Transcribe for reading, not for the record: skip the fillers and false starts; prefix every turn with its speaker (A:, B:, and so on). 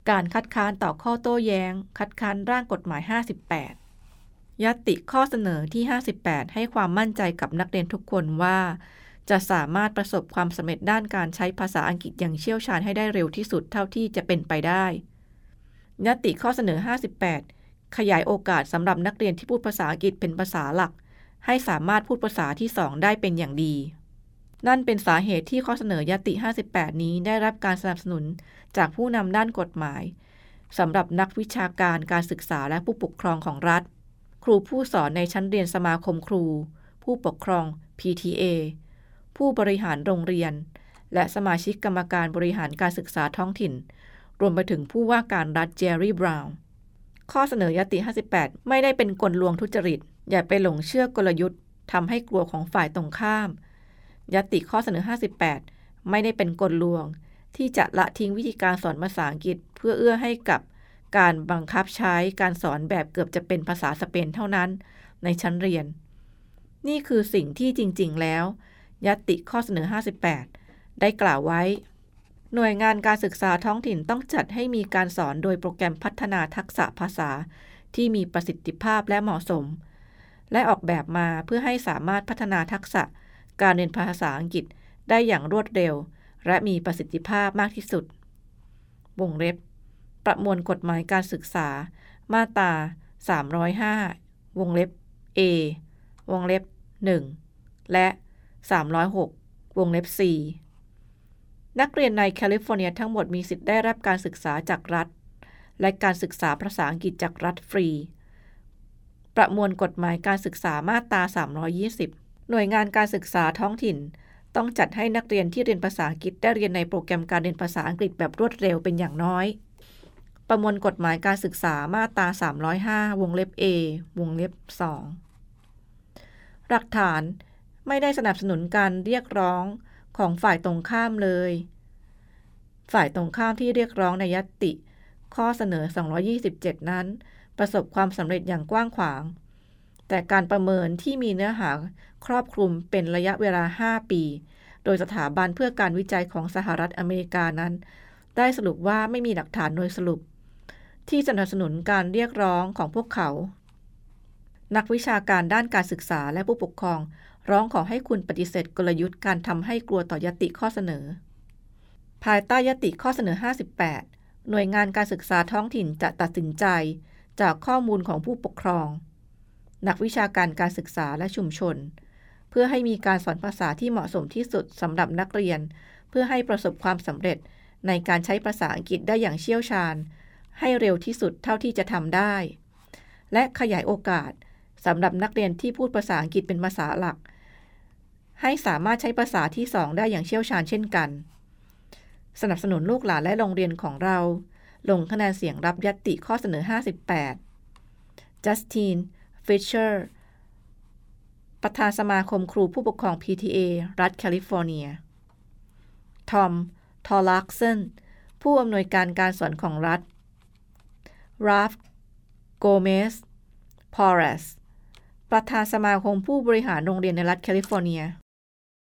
A: การคัดค้านต่อข้อโต้แย้งคัดค้านร่างกฎหมาย58ญัตติข้อเสนอที่58ให้ความมั่นใจกับนักเรียนทุกคนว่าจะสามารถประสบความสำเร็จด้านการใช้ภาษาอังกฤษอย่างเชี่ยวชาญให้ได้เร็วที่สุดเท่าที่จะเป็นไปได้ญัตติข้อเสนอ58ขยายโอกาสสำหรับนักเรียนที่พูดภาษาอังกฤษเป็นภาษาหลักให้สามารถพูดภาษาที่2ได้เป็นอย่างดีนั่นเป็นสาเหตุที่ข้อเสนอญัตติ58นี้ได้รับการสนับสนุนจากผู้นำด้านกฎหมายสำหรับนักวิชาการการศึกษาและผู้ปกครองของรัฐครูผู้สอนในชั้นเรียนสมาคมครูผู้ปกครอง PTA ผู้บริหารโรงเรียนและสมาชิกกรรมการบริหารการศึกษาท้องถิ่นรวมไปถึงผู้ว่าการรัฐเจอร์รี่บราวน์ข้อเสนอญัตติ58ไม่ได้เป็นกลลวงทุจริตอย่าไปหลงเชื่อกลยุทธ์ทำให้กลัวของฝ่ายตรงข้ามญัตติข้อเสนอ58ไม่ได้เป็นกลลวงที่จะละทิ้งวิธีการสอนภาษาอังกฤษเพื่อเอื้อให้กับการบังคับใช้การสอนแบบเกือบจะเป็นภาษาสเปนเท่านั้นในชั้นเรียนนี่คือสิ่งที่จริงๆแล้วญัตติข้อเสนอ58ได้กล่าวไว้หน่วยงานการศึกษาท้องถิ่นต้องจัดให้มีการสอนโดยโปรแกรมพัฒนาทักษะภาษาที่มีประสิทธิภาพและเหมาะสมและออกแบบมาเพื่อให้สามารถพัฒนาทักษะการเรียนภาษาอังกฤษได้อย่างรวดเร็วและมีประสิทธิภาพมากที่สุดวงเล็บประมวลกฎหมายการศึกษามาตรา305วงเล็บ A วงเล็บ1และ306วงเล็บ C นักเรียนในแคลิฟอร์เนียทั้งหมดมีสิทธิ์ได้รับการศึกษาจากรัฐและการศึกษาภาษาอังกฤษจากรัฐฟรีประมวลกฎหมายการศึกษามาตรา320หน่วยงานการศึกษาท้องถิ่นต้องจัดให้นักเรียนที่เรียนภาษาอังกฤษได้เรียนในโปรแกรมการเรียนภาษาอังกฤษแบบรวดเร็วเป็นอย่างน้อยประมวลกฎหมายการศึกษามาตรา305วงเล็บ A วงเล็บ2หลักฐานไม่ได้สนับสนุนการเรียกร้องของฝ่ายตรงข้ามเลยฝ่ายตรงข้ามที่เรียกร้องในญัตติข้อเสนอ227นั้นประสบความสำเร็จอย่างกว้างขวางแต่การประเมินที่มีเนื้อหาครอบคลุมเป็นระยะเวลา5ปีโดยสถาบันเพื่อการวิจัยของสหรัฐอเมริกานั้นได้สรุปว่าไม่มีหลักฐานโดยสรุปที่สนับสนุนการเรียกร้องของพวกเขานักวิชาการด้านการศึกษาและผู้ปกครองร้องขอให้คุณปฏิเสธกลยุทธ์การทำให้กลัวต่อญัตติข้อเสนอภายใต้ญัตติข้อเสนอ58หน่วยงานการศึกษาท้องถิ่นจะตัดสินใจจากข้อมูลของผู้ปกครองนักวิชาการการศึกษาและชุมชนเพื่อให้มีการสอนภาษาที่เหมาะสมที่สุดสำหรับนักเรียนเพื่อให้ประสบความสำเร็จในการใช้ภาษาอังกฤษได้อย่างเชี่ยวชาญให้เร็วที่สุดเท่าที่จะทำได้และขยายโอกาสสำหรับนักเรียนที่พูดภาษาอังกฤษเป็นภาษาหลักให้สามารถใช้ภาษาที่2ได้อย่างเชี่ยวชาญเช่นกันสนับสนุนลูกหลานและโรงเรียนของเราลงคะแนนเสียงรับญัตติข้อเสนอ58จัสตินฟิชเชอร์ประธานสมาคมครูผู้ปกครอง PTA รัฐแคลิฟอร์เนียทอมทอลักสันผู้อำนวยการการสอนของรัฐราฟโกเมสพอรัสประธานสมาคมผู้บริหารโรงเรียนในรัฐแคลิฟอร์เนีย